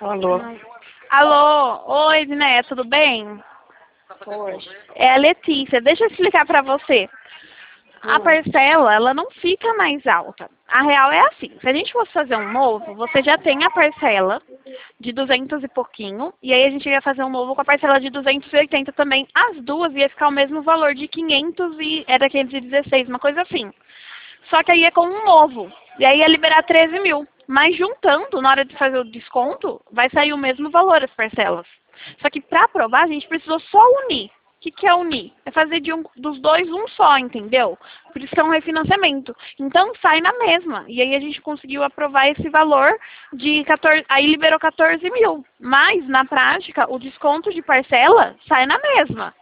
Alô? Alô, oi, Edneia, tudo bem? Oi. É a Letícia. Deixa eu explicar para você. A parcela, ela não fica mais alta. A real é assim, se a gente fosse fazer um novo, você já tem a parcela de 200 e pouquinho, e aí a gente ia fazer um novo com a parcela de 280 também. As duas ia ficar o mesmo valor de 500 e era 516, uma coisa assim. Só que aí é com um novo, e aí ia liberar 13 mil. Mas juntando, na hora de fazer o desconto, vai sair o mesmo valor as parcelas. Só que para aprovar, a gente precisou só unir. O que é unir? É fazer dos dois um só, entendeu? Por isso que é um refinanciamento. Então sai na mesma. E aí a gente conseguiu aprovar esse valor de 14, aí liberou 14 mil. Mas, na prática, o desconto de parcela sai na mesma.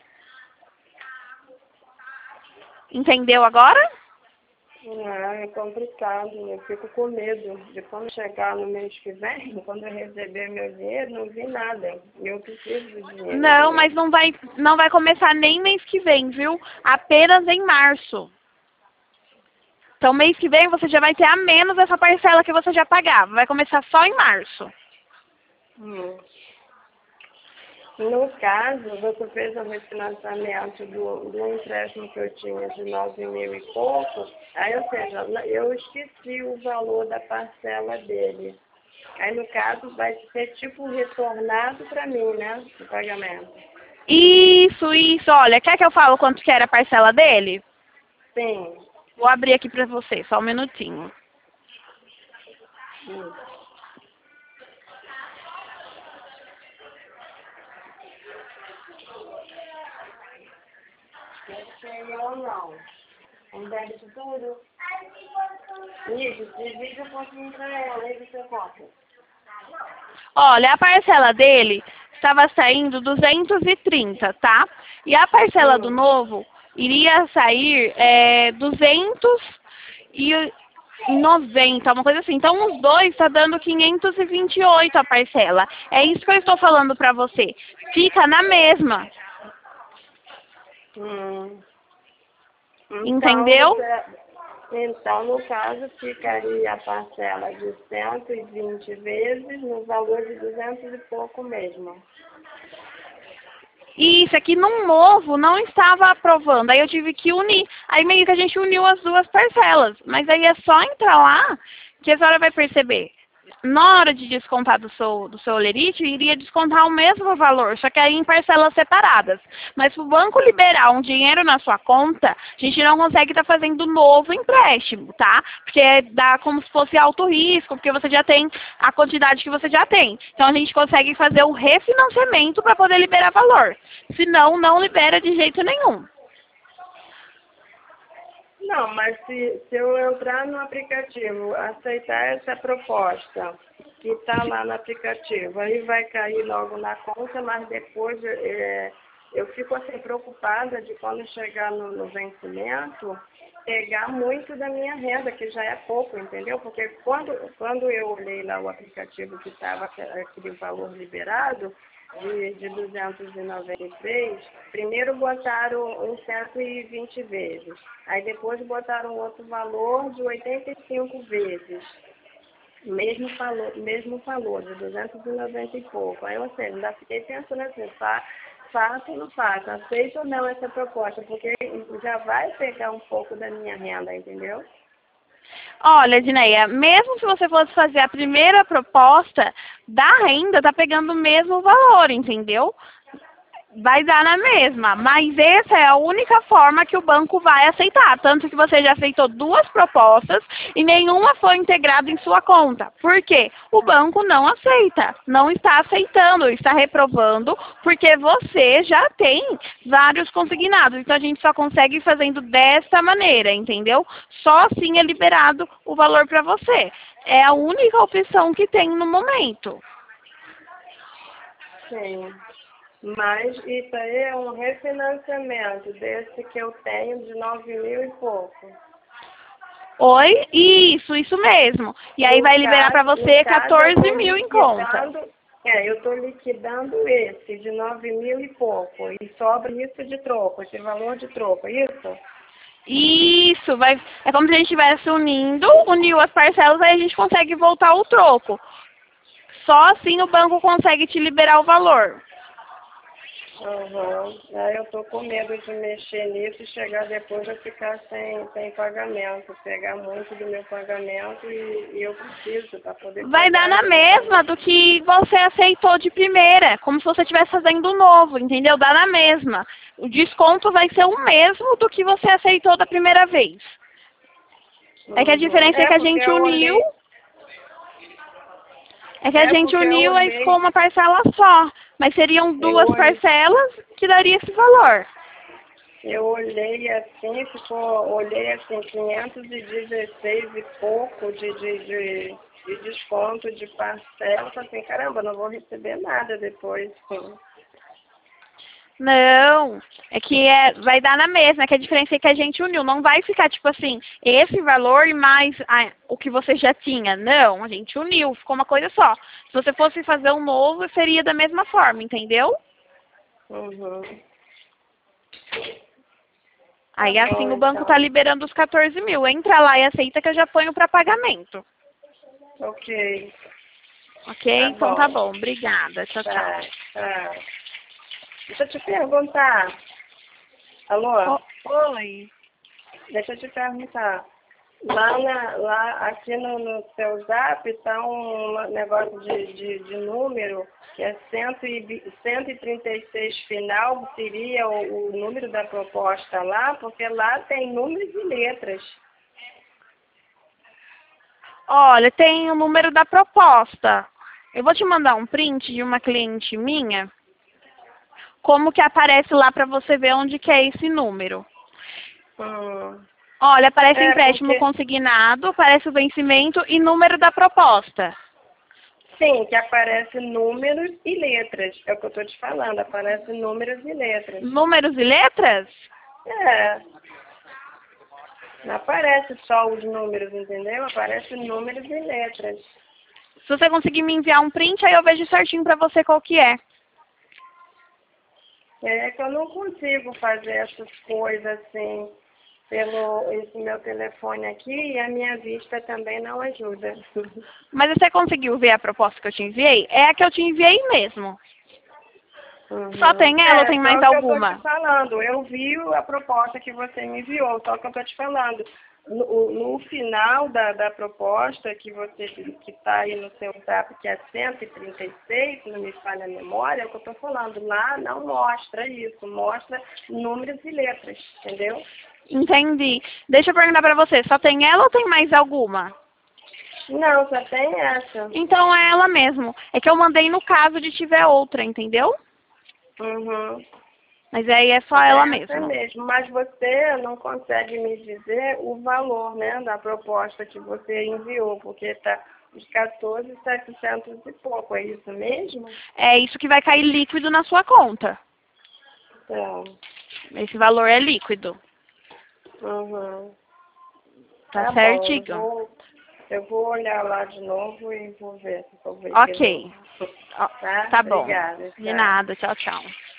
Entendeu agora? É complicado, eu fico com medo de quando chegar no mês que vem, quando eu receber meu dinheiro, não vi nada. Eu preciso do dinheiro. Não, mas não vai começar nem mês que vem, viu? Apenas em março. Então, mês que vem você já vai ter a menos essa parcela que você já pagava. Vai começar só em março. No caso, você fez um refinanciamento do empréstimo que eu tinha de 9 mil e pouco, aí, ou seja, eu esqueci o valor da parcela dele. Aí, no caso, vai ser tipo retornado para mim, né, o pagamento. Isso. Olha, quer que eu fale quanto que era a parcela dele? Sim. Vou abrir aqui pra você, só um minutinho. Ou não. Um débito tudo. Isso, divide um pouquinho para ela, aí você conta. Olha, a parcela dele estava saindo 230, tá? E a parcela do novo iria sair 290, uma coisa assim. Então, os dois está dando 528 a parcela. É isso que eu estou falando para você. Fica na mesma. Entendeu? Então, no caso, ficaria a parcela de 120 vezes no valor de 200 e pouco mesmo. Isso, aqui no novo não estava aprovando. Aí eu tive que unir. Aí meio que a gente uniu as duas parcelas. Mas aí é só entrar lá que a senhora vai perceber. Na hora de descontar do seu Olerite, iria descontar o mesmo valor, só que aí em parcelas separadas. Mas se o banco liberar um dinheiro na sua conta, a gente não consegue estar fazendo novo empréstimo, tá? Porque dá como se fosse alto risco, porque você já tem a quantidade que você já tem. Então a gente consegue fazer o refinanciamento para poder liberar valor. Senão, não libera de jeito nenhum. Não, mas se eu entrar no aplicativo, aceitar essa proposta que está lá no aplicativo, aí vai cair logo na conta, mas depois eu fico assim preocupada de quando chegar no vencimento, pegar muito da minha renda, que já é pouco, entendeu? Porque quando eu olhei lá o aplicativo que estava aquele valor liberado, de 293, primeiro botaram em 120 vezes, aí depois botaram outro valor de 85 vezes, mesmo valor de 290 e pouco. Aí, ou seja, ainda fiquei pensando assim, faço ou não faço, aceito ou não essa proposta, porque já vai pegar um pouco da minha renda, entendeu? Olha, Edneia, mesmo se você fosse fazer a primeira proposta, da renda tá pegando o mesmo valor, entendeu? Vai dar na mesma, mas essa é a única forma que o banco vai aceitar. Tanto que você já aceitou duas propostas e nenhuma foi integrada em sua conta. Por quê? O banco não aceita, não está aceitando, está reprovando, porque você já tem vários consignados. Então a gente só consegue fazendo desta maneira, entendeu? Só assim é liberado o valor para você. É a única opção que tem no momento. Sim. Mas isso aí é um refinanciamento desse que eu tenho de 9 mil e pouco. Oi? Isso mesmo. E aí vai liberar para você 14 mil em conta. Eu estou liquidando esse de 9 mil e pouco. E sobra isso de troco, esse valor de troco, isso? Isso, é como se a gente estivesse uniu as parcelas, aí a gente consegue voltar o troco. Só assim o banco consegue te liberar o valor. Uhum. Aí eu tô com medo de mexer nisso e chegar depois eu ficar sem pagamento, pegar muito do meu pagamento e eu preciso para poder Vai dar pagar. na mesma do que você aceitou de primeira, como se você estivesse fazendo novo, entendeu? Dá na mesma. O desconto vai ser o mesmo do que você aceitou da primeira vez. É que a diferença é que a Porque gente eu uniu. olhei, É que a gente porque eu uniu e ficou olhei, uma parcela só. Mas seriam eu duas olhei, parcelas que daria esse valor. eu olhei assim, olhei assim, 516 e pouco de desconto de parcela, falei assim, caramba, não vou receber nada depois. Não, é que vai dar na mesma, é que a diferença é que a gente uniu. Não vai ficar tipo assim, esse valor e mais o que você já tinha. Não, a gente uniu, ficou uma coisa só. Se você fosse fazer um novo, seria da mesma forma, entendeu? Uhum. Aí Tá assim bom, o banco tá então. liberando os 14 mil. Entra lá e aceita que eu já ponho para pagamento. Ok, Ok? tá Então tá bom. bom. Obrigada. Tchau, tchau. Tá, tá. Deixa eu te perguntar. Alô? Oi. Deixa eu te perguntar. Aqui no seu zap tá um negócio de número, que é 136 final, seria o número da proposta lá, porque lá tem números e letras. Olha, tem o número da proposta. Eu vou te mandar um print de uma cliente minha, como que aparece lá para você ver onde que é esse número. Hum. Olha, aparece É, empréstimo porque, consignado, aparece o vencimento e número da proposta. sim, que aparece números e letras. É o que eu estou te falando, aparece números e letras. Números e letras? É, não aparece só os números, entendeu? Aparece números e letras. Se você conseguir me enviar um print, aí eu vejo certinho para você qual que é. É que eu não consigo fazer essas coisas assim pelo esse meu telefone aqui e a minha vista também não ajuda. Mas você conseguiu ver a proposta que eu te enviei? É a que eu te enviei mesmo. Só Uhum. tem ela ou É, tem só mais que eu estou te alguma? falando, eu vi a proposta que você me enviou, só que eu estou te falando. No final da proposta que você que está aí no seu zap, que é 136, não me falha a memória, é o que eu estou falando. Lá não mostra isso, mostra números e letras, entendeu? Entendi. Deixa eu perguntar pra você, só tem ela ou tem mais alguma? Não, só tem essa. Então é ela mesmo. É que eu mandei no caso de tiver outra, entendeu? Uhum. Mas aí é só ela É essa mesmo. mesmo, mas você não consegue me dizer o valor, né, da proposta que você enviou, porque está os 14.700 e pouco, é isso mesmo? É isso que vai cair líquido na sua conta. Então, Esse valor é líquido. uhum. Tá Tá bom, certinho? eu vou olhar lá de novo e vou ver se eu vejo de novo. Ok. Ó, Tá? tá bom. Obrigada, De tchau. nada. Tchau, tchau.